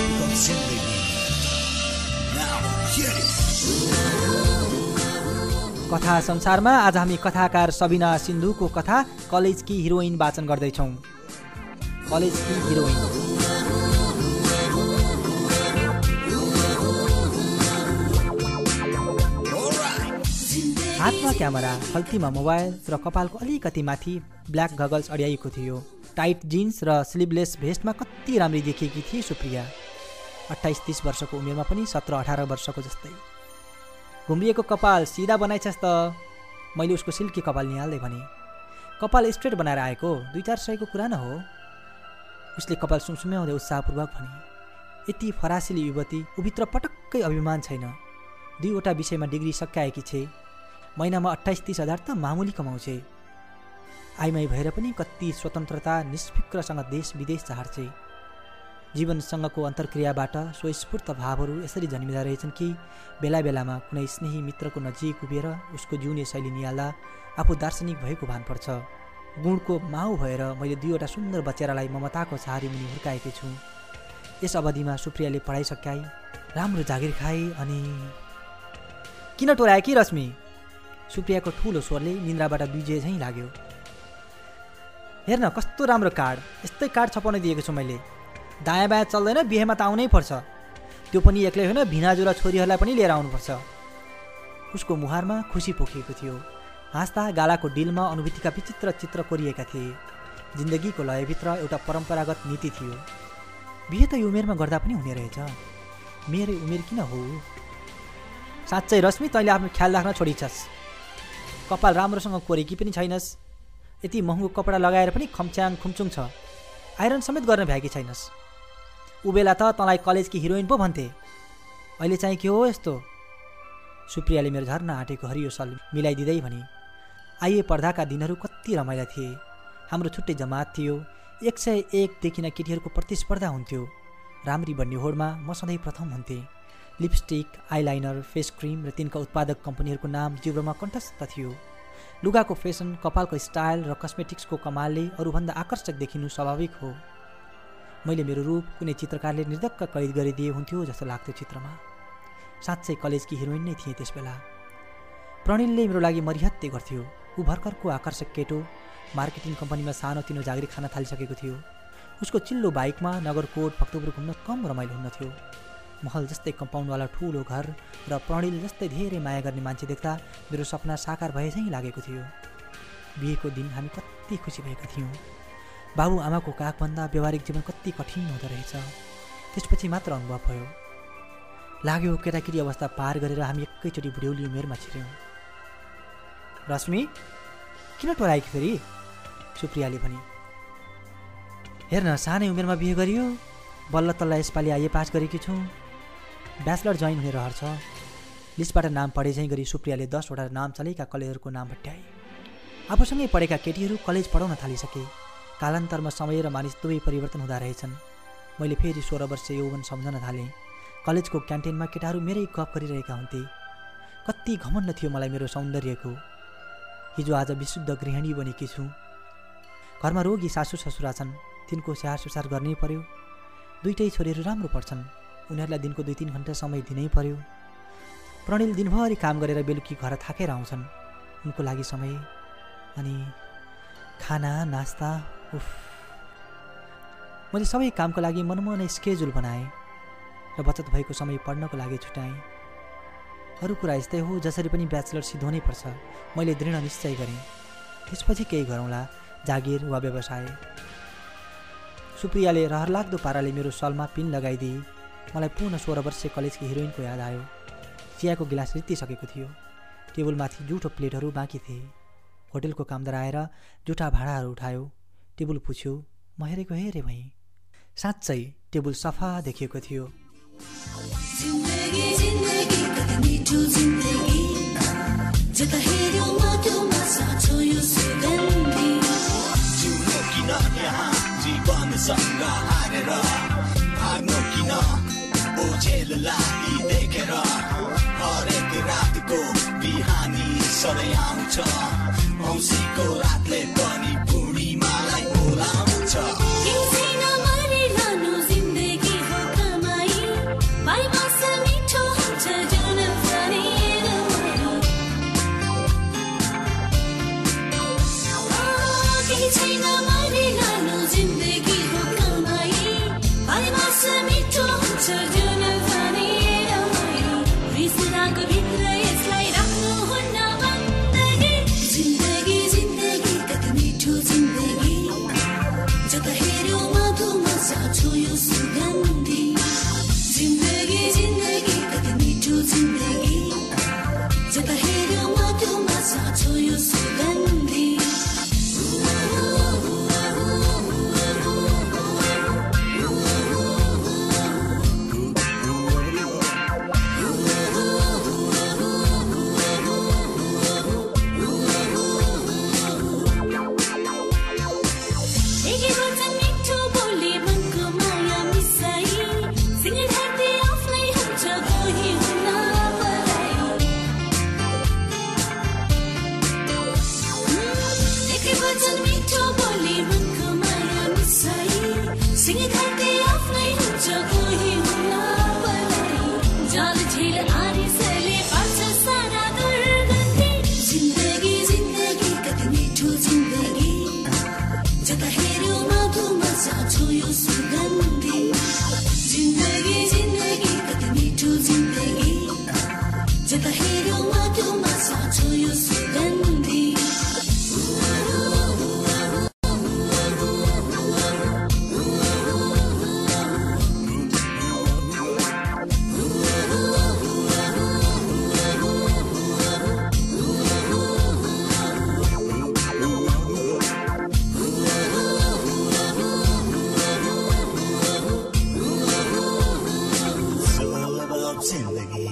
कथा संसारमा आज हामी कथाकार सबिना सिन्धुको कथा कलेजकी हिरोइन वाचन गर्दैछौँ। कलेजकी हिरोइन। हातमा क्यामेरा, खल्तीमा मोबाइल र कपालको अलिकति माथि ब्ल्याक गगल्स अड्याइएको थियो। टाइट जिन्स र स्लिभलेस भेस्टमा कति राम्री देखिएकी थिए सुप्रिया। 28-30 वर्षको उमेरमा पनि 17-18 वर्षको जस्तै। घुम्रिएको कपाल सिधा बनाइछस् त? मैले उसको सिल्की कपाल निहाल्दै भने। कपाल स्ट्रेट बनाएर आएको 2-4 सयको कुरा न हो। उसले कपाल सुमसुम्याउँदै उत्साहपूर्वक भने। यति फरासिली युवती उभित्र पटक्कै अभिमान छैन। 2वटा विषयमा डिग्री सकाएकी छे। महिनामा 28-30 हजार त मामुली कमाउँछे। आइमाई भएर पनि कति स्वतन्त्रता निष्फिक्रसँग देश विदेश झार्छे। जीवनसँगको अन्तर्क्रियाबाट स्वस्फूर्त भावहरू यसरी जन्मिँदा रहेछन् कि बेला बेलामा कुनै स्नेही मित्रको नजिक उभिएर उसको जिउने शैली निहाल्दा आफू दार्शनिक भएको भान पर्छ। गुणको माउ भएर मैले 2वटा सुन्दर बच्चालाई ममताको छहारी मुनि हुर्काएकी छु। यस अवधिमा सुप्रियाले पढाइ सकाई, राम्रो जागिर खाए अनि किन टोलाए कि रश्मि? सुप्रियाको ठुलो स्वरले निन्द्राबाट बिजे झैँ लाग्यो। हेर्न कस्तो राम्रो कार्ड, यस्तै कार्ड छपाउन दिएको छु मैले। दायाँ बायाँ चल्दैन, बिहेमा त आउनै पर्छ। त्यो पनि एक्लै होइन, भिनाजु र छोरीहरूलाई पनि लिएर आउनुपर्छ। उसको मुहारमा खुसी पोखिएको थियो। हाँस्दा गालाको डिलमा अनुभूतिका विचित्र चित्र कोरिएका थिए। जिन्दगीको लयभित्र एउटा परम्परागत नीति थियो। बिहे त यो उमेरमा गर्दा पनि हुने रहेछ। मेरो उमेर किन हो? साँच्चै रश्मि, तैँले आफ्नो ख्याल राख्न छोडिछस्। कपाल राम्रोसँग कोरेकी पनि छैनस्। यति महँगो कपडा लगाएर पनि खम्च्याङ खुम्चुङ छ। आइरन समेत गर्न भ्याएकी छैनस्। ऊ बेला त तँलाई कलेजकी हिरोइन पो भन्थे। अहिले चाहिँ के हो यस्तो? सुप्रियाले मेरो झर्न आँटेको हरियो सल मिलाइदिँदै भने। आइए पर्दाका दिनहरू कति रमाइला थिए। हाम्रो छुट्टै जमात थियो। 101 देखिन केटीहरूको प्रतिस्पर्धा हुन्थ्यो। राम्री बन्ने होडमा म सधैँ प्रथम हुन्थेँ। लिपस्टिक, आइलाइनर, फेस क्रिम र तिनका उत्पादक कम्पनीहरूको नाम जिब्रोमा कण्ठस्थ थियो। लुगाको फेसन, कपालको स्टाइल र कस्मेटिक्सको कमालले अरूभन्दा आकर्षक देखिनु स्वाभाविक हो। मैले मेरो रूप कुनै चित्रकारले निर्धक्क कैद गरिदिए हुन्थ्यो जस्तो लाग्थ्यो चित्रमा। साँच्चै कलेजकी हिरोइन नै थिएँ त्यसबेला। प्रणिलले मेरो लागि मरिहत्ते गर्थ्यो। ऊ भर्खरको आकर्षक केटो, मार्केटिङ कम्पनीमा सानोतिनो जागिर खान थालिसकेको थियो। उसको चिल्लो बाइकमा नगरकोट भक्तपुर घुम्न कम रमाइलो हुन्न थियो। महल जस्तै कम्पाउन्डवाला ठुलो घर र प्रणिल जस्तै धेरै माया गर्ने मान्छे देख्दा मेरो सपना साकार भए चाहिँ लागेको थियो। बिहेको दिन हामी कति खुसी भएका थियौँ। बाबु आमाको काखभन्दा व्यवहारिक जीवन कति कठिन हुँदो रहेछ। त्यसपछि मात्र अनुभव भयो। लाग्यो केटाकेटी अवस्था पार गरेर हामी एकैचोटि बुढ्यौली उमेरमा छिर्यौँ। रश्मि, किन टोलाएकी फेरि? सुप्रियाले भने। हेर्न, सानै उमेरमा बिहे गरियो। बल्ल तल्ल यसपालि आइए पास गरेकी छु। ब्याचलर जोइन हुने रहर छ। लिस्टबाट नाम पढे चाहिँ गरी सुप्रियाले 10वटा नाम चलेका कलेजहरूको नाम भट्याए। आफूसँगै पढेका केटीहरू कलेज पढाउन थालिसके। कालान्तरमा समय र मानिस दुवै परिवर्तन हुँदा रहेछन्। मैले फेरि 16 वर्ष यौवन सम्झन थालेँ। कलेजको क्यान्टिनमा केटाहरू मेरै गफ गरिरहेका हुन्थे। कति घमण्ड थियो मलाई मेरो सौन्दर्यको। हिजो आज विशुद्ध गृहिणी बनेकी छु। घरमा रोगी सासू ससुरा छन्। तिनको स्याहार सुसार गर्नै पर्यो। 2टै छोरीहरू राम्रो पढ्छन्। उनीहरूलाई दिनको 2-3 घन्टा समय दिनै पर्यो। प्रणिल दिनभरि काम गरेर बेलुकी घर थाकेर आउँछन्। उनको लागि समय अनि खाना नास्ता। उफ, मैले सबै कामको लागि मनमनै स्केड्युल बनाएँ र बचत भएको समय पढ्नको लागि छुट्याएँ। अरू कुरा यस्तै हो, जसरी पनि ब्याचलर सिधोनै पर्छ। मैले दृढ निश्चय गरेँ। त्यसपछि केही गरौँला, जागिर वा व्यवसाय। सुप्रियाले रहरलाग्दो पाराले मेरो सलमा पिन लगाइदिए। मलाई पुनः 16 वर्षीय कलेजकी हिरोइनको याद आयो। चियाको गिलास रित्तिसकेको थियो। टेबलमाथि जुठो प्लेटहरू बाँकी थिए। होटेलको कामदार आएर जुठा भाँडाहरू उठायो। टेबल पुछ्यो। म हेरेको हेरे भएँ। साँच्चै टेबल सफा देखिएको थियो। औँसीको रातले पनि पूर्णिमालाई बोलाउँछ। छैन माने लानु जिन्दगी हो कमाई पाइमा समिठो हुन्छ जुन भने रमाई रिसनाको भित्र यसलाई राख्नु हुन्न बन्दगी जिन्दगी जिन्दगी कति मिठो जिन्दगी जता हेऱ्यो मधु मजा छु यो सुगन्धी जिन्दगी जिन्दगी कति मिठो जिन्दगी जता हेऱ्यो मधु मजा छु यो सुगन्धी जिंदगी